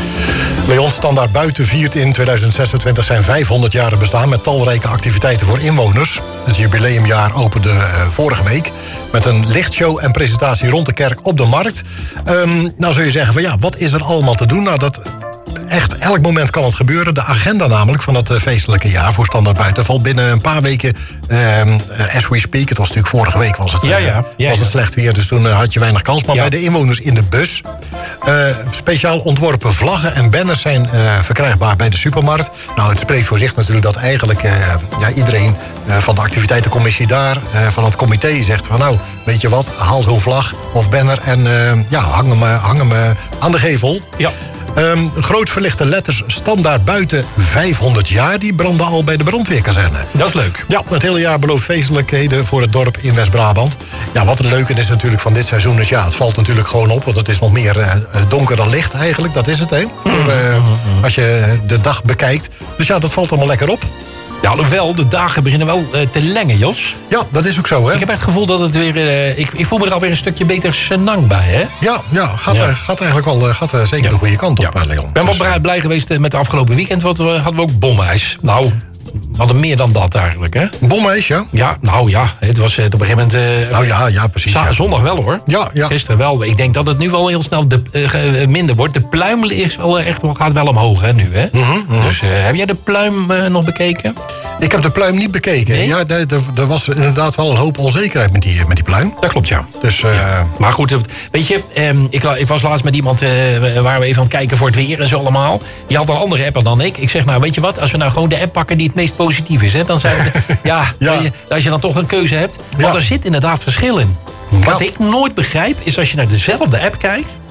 Leon Standaard Buiten viert in tweeduizend zesentwintig zijn vijfhonderd jaren bestaan met talrijke activiteiten voor inwoners. Het jubileumjaar opende uh, vorige week met een lichtshow en presentatie rond de kerk op de markt. Um, nou zul je zeggen van ja, wat is er allemaal te doen? Nou, dat echt elk moment kan het gebeuren. De agenda namelijk van het uh, feestelijke jaar voor Standaard Buiten valt binnen een paar weken um, uh, as we speak. Het was natuurlijk vorige week was het, uh, Ja, ja. Ja, was het ja. slecht weer, dus toen uh, had je weinig kans. Maar Ja. bij de inwoners in de bus. Uh, speciaal ontworpen vlaggen en banners zijn uh, verkrijgbaar bij de supermarkt. Nou, het spreekt voor zich natuurlijk dat eigenlijk uh, ja, iedereen uh, van de activiteitencommissie daar, uh, van het comité zegt van nou, weet je wat, haal zo'n vlag of banner en uh, ja, hang hem, uh, hang hem uh, aan de gevel. Ja. Um, groot verlichte letters Standaard Buiten vijfhonderd jaar, die branden al bij de brandweerkazerne. Dat is leuk. Ja, het hele jaar belooft feestelijkheden voor het dorp in West-Brabant. Ja, wat het leuke is natuurlijk van dit seizoen is, ja, het valt natuurlijk gewoon op, want het is nog meer uh, donker dan licht eigenlijk. Dat is het, hè? Voor, uh, als je de dag bekijkt. Dus ja, dat valt allemaal lekker op. Ja, alhoewel, de dagen beginnen wel uh, te lengen, Jos. Ja, dat is ook zo, hè? Ik heb echt het gevoel dat het weer... Uh, ik, ik voel me er alweer een stukje beter senang bij, hè? Ja, ja, gaat, Ja. Uh, gaat eigenlijk wel uh, gaat, uh, zeker Ja. de goede kant op, Ja. uh, Leon. Ik ben Dus, wel blij, blij geweest uh, met de afgelopen weekend, want we hadden we ook bomijs. Nou, we hadden meer dan dat eigenlijk, hè? bommeis, ja? Ja, nou ja, het was uh, op een gegeven moment... Uh, Nou ja, ja, precies. za- Ja. Zondag wel, hoor. Ja, ja. Gisteren wel. Ik denk dat het nu wel heel snel de, uh, ge- minder wordt. De pluim is wel uh, echt, wel- gaat wel omhoog, hè, nu, hè? Mhm, mhm. Dus uh, heb jij de pluim uh, nog bekeken? Ik heb de pluim niet bekeken. Nee? Ja, er- er er was inderdaad wel een hoop onzekerheid met die, met die pluim. Dat klopt, ja. Dus uh, Maar goed, het- weet je, ehm, ik, la- ik was laatst met iemand, eh, waar we even aan het kijken voor het weer en zo allemaal. Die had een andere app dan ik. Ik zeg, nou, weet je wat, als we nou gewoon de app pakken die het meest positief is, hè, dan zijn we, ja, Ja. weet je, als je dan toch een keuze hebt. Want Ja. er zit inderdaad verschil in. Wat Ja. ik nooit begrijp, is als je naar dezelfde app kijkt,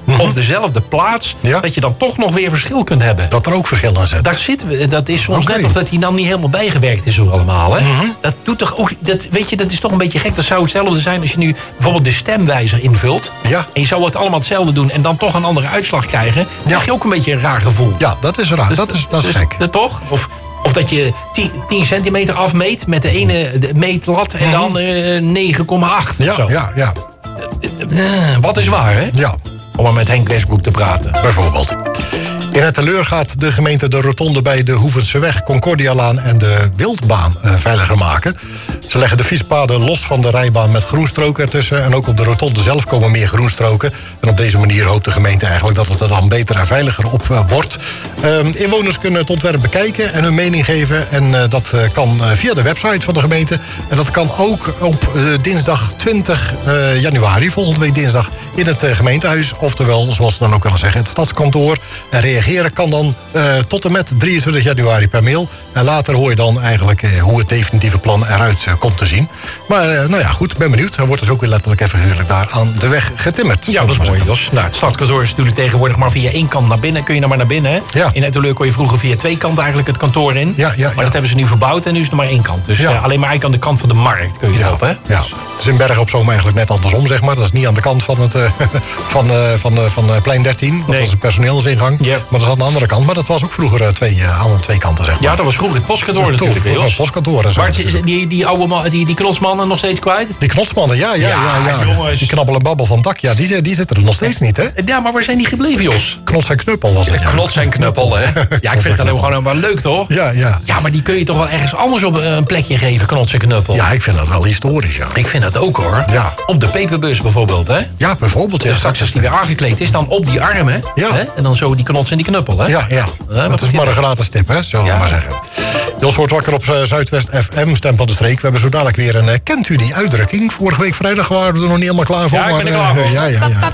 op dezelfde plaats... Ja? dat je dan toch nog weer verschil kunt hebben. Dat er ook verschil aan zit. Daar zitten we. Dat is soms Oké. net of dat hij dan niet helemaal bijgewerkt is, zo allemaal. Hè? Dat doet toch ook. Dat, weet je, dat is toch een beetje gek. Dat zou hetzelfde zijn als je nu bijvoorbeeld de stemwijzer invult. Ja. En je zou het allemaal hetzelfde doen en dan toch een andere uitslag krijgen. Dan krijg je ook een beetje een raar gevoel. Ja, dat is raar. Dus- dat is, dat is dus- gek. dat toch? Of, of dat je tien centimeter afmeet met de ene de meetlat en de andere negen komma acht. Ja, zo. ja, ja. Eh, Wat is waar, hè? Ja. Om maar met Henk Westbroek te praten. Bijvoorbeeld. In het teleur gaat de gemeente de rotonde bij de Hoevenseweg, Concordialaan en de Wildbaan eh, veiliger maken. Ze leggen de fietspaden los van de rijbaan met groenstroken ertussen. En ook op de rotonde zelf komen meer groenstroken. En op deze manier hoopt de gemeente eigenlijk dat het er dan beter en veiliger op eh, wordt. Ehm, inwoners kunnen het ontwerp bekijken en hun mening geven. En eh, dat eh, kan eh, via de website van de gemeente. En dat kan ook op eh, dinsdag twintig eh, januari, volgende week dinsdag, in het eh, gemeentehuis. Oftewel, zoals ze dan ook willen zeggen, het stadskantoor. En reageren kan dan eh, tot en met drieëntwintig januari per mail. En later hoor je dan eigenlijk eh, hoe het definitieve plan eruit eh, komt te zien. Maar eh, nou ja, goed, ik ben benieuwd. Er wordt dus ook weer letterlijk even figuurlijk daar aan de weg getimmerd. Ja, dat is mooi, Jos. Nou, het stadskantoor is natuurlijk tegenwoordig maar via één kant naar binnen. Kun je nou maar naar binnen, hè? Ja. In Etteleur kon je vroeger via twee kanten eigenlijk het kantoor in. Ja, ja, maar ja. dat hebben ze nu verbouwd en nu is er maar één kant. Dus Ja. eh, alleen maar eigenlijk aan de kant van de markt kun je Ja, erop, hè? ja. Het is in Bergen op Zoom eigenlijk net andersom, zeg maar. Dat is niet aan de kant van, het, eh, van, eh, van, eh, van eh, plein dertien. Dat Nee. was een personeelsingang. Ja. Maar dat is aan de andere kant. Maar dat was ook vroeger eh, twee, eh, aan de twee kanten, zeg maar. Ja, dat was vroeger het postkantoor Ja, natuurlijk, toch, hè, Jos. het postkantoor en zo Maar het is- natuurlijk. die, die oude man, die, die knotsmannen nog steeds kwijt? Die knotsmannen, ja, ja, ja. Ja, ja, jongens. Die knabbel en babbel van het dak, ja, die, die zitten er nog steeds niet, hè? Ja, maar waar zijn die gebleven, Jos? Knots en knuppel was het, ja. Knots en knuppel, hè? Ja, ik vind dat ook gewoon wel leuk, toch? Ja, ja. Ja, maar die kun je toch wel ergens anders op eh, een plekje geven, knots en knuppel? Ja, ik vind dat wel historisch, ja. Ik vind dat ook, hoor. Ja. Op de peperbus bijvoorbeeld, hè? Ja, bijvoorbeeld. Ja, Dus straks als die weer aangekleed is, dan op die armen. Ja. Hè? En dan zo die knots en die knuppel, hè? Ja, ja. wat Dat is maar een gratis tip, hè, zullen we Ja. maar zeggen. Jos wordt wakker op eh, Zuidwest F M, Stem van de Streek. We hebben zo dadelijk weer een... eh, kent u die uitdrukking? Vorige week vrijdag waren we er nog niet helemaal klaar voor. Ja, ik ben er maar, klaar eh, voor. ja, ja, ja.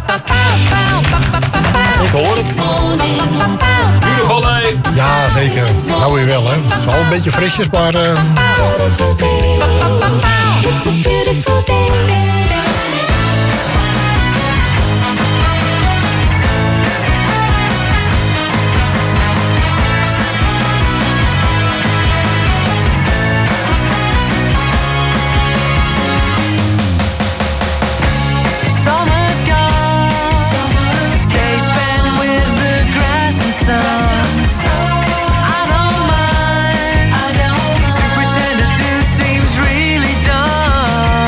Ik hoor het. Ja, zeker. Nou weer wel, hè. Het is al een beetje frisjes, maar... eh, It's a beautiful day. Summer's gone. Summer's days spent with the grass and sun. I don't mind. I don't mind. To pretend to do seems really dumb.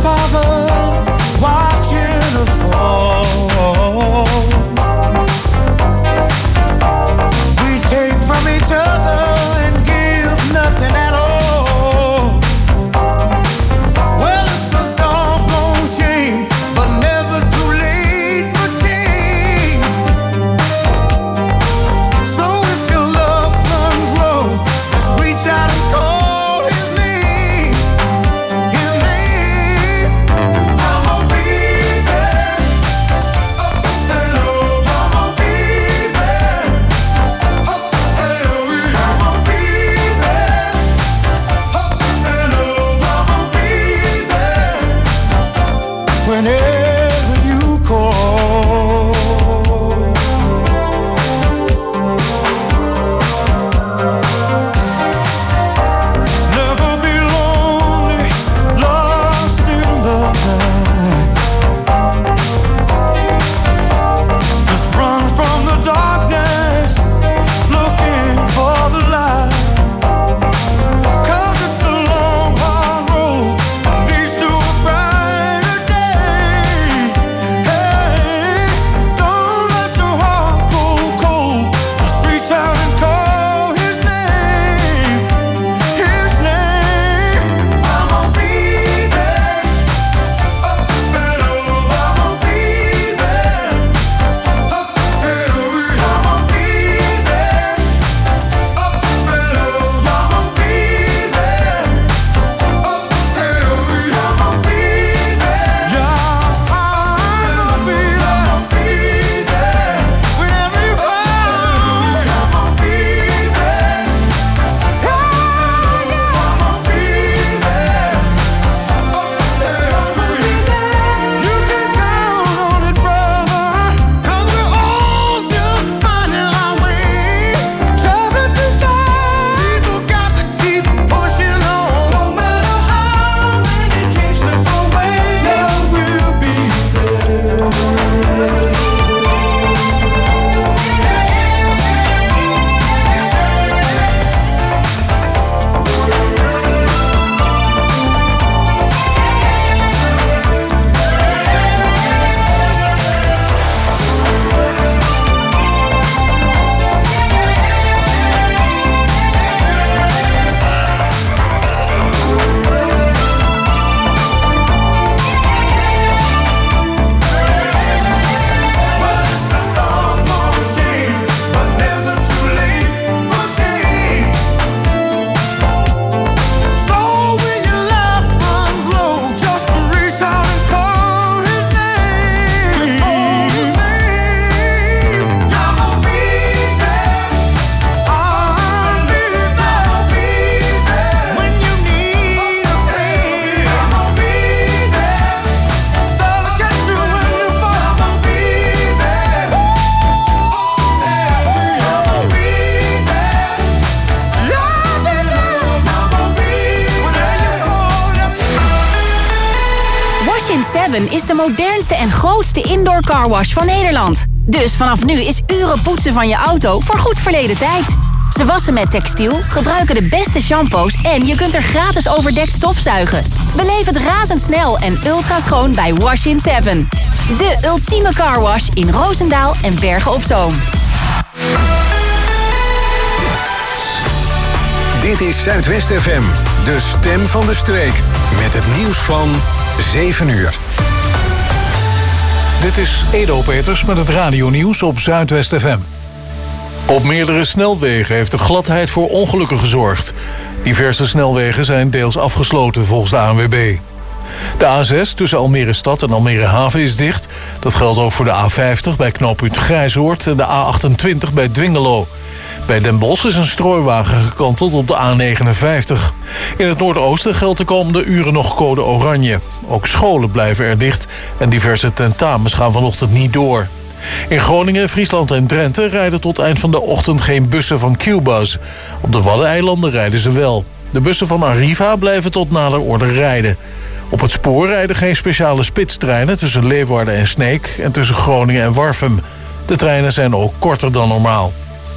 Father watching us fall. We take from each other and give nothing at all. Well, it's a doggone shame, but never too late for change. So if your love runs low, just reach out and call his name, his name. I'ma be there, up and over. I'ma be there, up and over. I'ma be there, up and over. I'ma be there whenever you call. Never be lonely, lost in the night. Just run from the darkness, looking for the light. 'Cause it's a long, hard road that leads to a brighter day. Hey, don't let your heart go cold. Just reach out and call his name, his name. I'ma be there, up and over. I'ma be there, up and over. I'ma be there, up and over. I'ma be there, up and over. I'ma be there, yeah. I'ma be there, I'ma be there whenever you call. I'ma be there, yeah, yeah. I'ma be there, up and over. You can count on it, brother, 'cause we're all just finding our way. Traveling through time, people got to keep pushing on. No matter how many dreams slip away, there will be Well, it's a doggone shame, but never too late for change. So when your life runs low, just reach out and call his name. Call his name. I'ma be there. I'll be there. I'll be there when you need a friend. I'ma be there. They'll catch you when you fall. I'ma be there. I'ma be there. I'll be there. I'ma be there. Wash in seven is de modernste en grootste indoor carwash van Nederland. Dus vanaf nu is uren poetsen van je auto voor goed verleden tijd. Ze wassen met textiel, gebruiken de beste shampoos en je kunt er gratis overdekt stofzuigen. Beleef het razendsnel en ultra schoon bij Wash in seven. De ultieme carwash in Roosendaal en Bergen op Zoom. Dit is Zuidwest F M, de stem van de streek. Met het nieuws van zeven uur. Dit is Edo Peters met het radionieuws op Zuidwest F M. Op meerdere snelwegen heeft de gladheid voor ongelukken gezorgd. Diverse snelwegen zijn deels afgesloten volgens de A N W B. De A zes tussen Almere Stad en Almere Haven is dicht. Dat geldt ook voor de A vijftig bij knooppunt Grijzoord en de A achtentwintig bij Dwingelo. Bij Den Bosch is een strooiwagen gekanteld op de A negenenvijftig. In het noordoosten geldt de komende uren nog code oranje. Ook scholen blijven er dicht en diverse tentamens gaan vanochtend niet door. In Groningen, Friesland en Drenthe rijden tot eind van de ochtend geen bussen van Qbuzz. Op de Waddeneilanden rijden ze wel. De bussen van Arriva blijven tot nader orde rijden. Op het spoor rijden geen speciale spitstreinen tussen Leeuwarden en Sneek en tussen Groningen en Warffum. De treinen zijn ook korter dan normaal.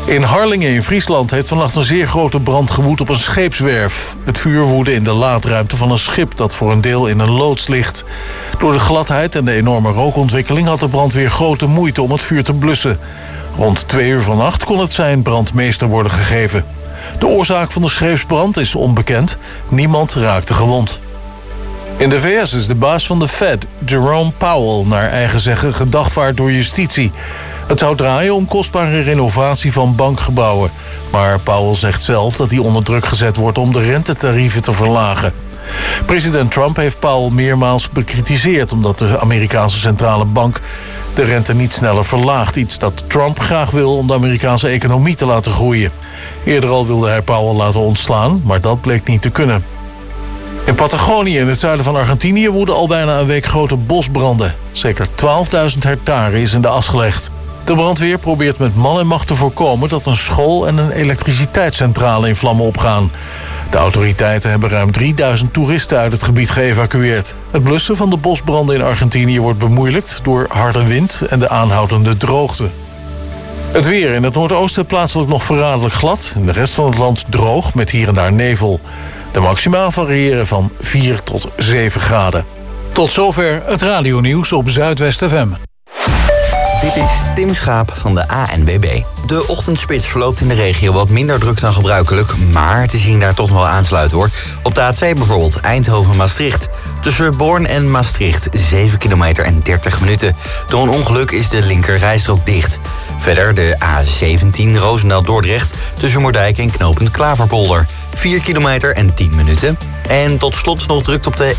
In Harlingen in Friesland heeft vannacht een zeer grote brand gewoed op een scheepswerf. Het vuur woedde in de laadruimte van een schip dat voor een deel in een loods ligt. Door de gladheid en de enorme rookontwikkeling had de brandweer grote moeite om het vuur te blussen. Rond twee uur vannacht kon het zijn brandmeester worden gegeven. De oorzaak van de scheepsbrand is onbekend. Niemand raakte gewond. In de V S is de baas van de Fed, Jerome Powell, naar eigen zeggen gedagvaard door justitie. Het zou draaien om kostbare renovatie van bankgebouwen. Maar Powell zegt zelf dat hij onder druk gezet wordt om de rentetarieven te verlagen. President Trump heeft Powell meermaals bekritiseerd omdat de Amerikaanse centrale bank de rente niet sneller verlaagt. Iets dat Trump graag wil om de Amerikaanse economie te laten groeien. Eerder al wilde hij Powell laten ontslaan, maar dat bleek niet te kunnen. In Patagonië, in het zuiden van Argentinië, woeden al bijna een week grote bosbranden. Zeker twaalfduizend hectare is in de as gelegd. De brandweer probeert met man en macht te voorkomen dat een school en een elektriciteitscentrale in vlammen opgaan. De autoriteiten hebben ruim drieduizend toeristen uit het gebied geëvacueerd. Het blussen van de bosbranden in Argentinië wordt bemoeilijkt door harde wind en de aanhoudende droogte. Het weer in het noordoosten plaatselijk nog verraderlijk glad. In de rest van het land droog met hier en daar nevel. De maxima variëren van vier tot zeven graden. Tot zover het radionieuws op Zuidwest F M. Dit is Tim Schaap van de A N W B. De ochtendspits verloopt in de regio wat minder druk dan gebruikelijk, maar te zien daar toch nog wel aansluiten hoor. Op de A twee bijvoorbeeld, Eindhoven-Maastricht. Tussen Born en Maastricht, zeven kilometer en dertig minuten. Door een ongeluk is de linker rijstrook dicht. Verder de A zeventien Roosendaal-Dordrecht tussen Moerdijk en knooppunt Klaverpolder. vier kilometer en tien minuten. En tot slot nog drukt op de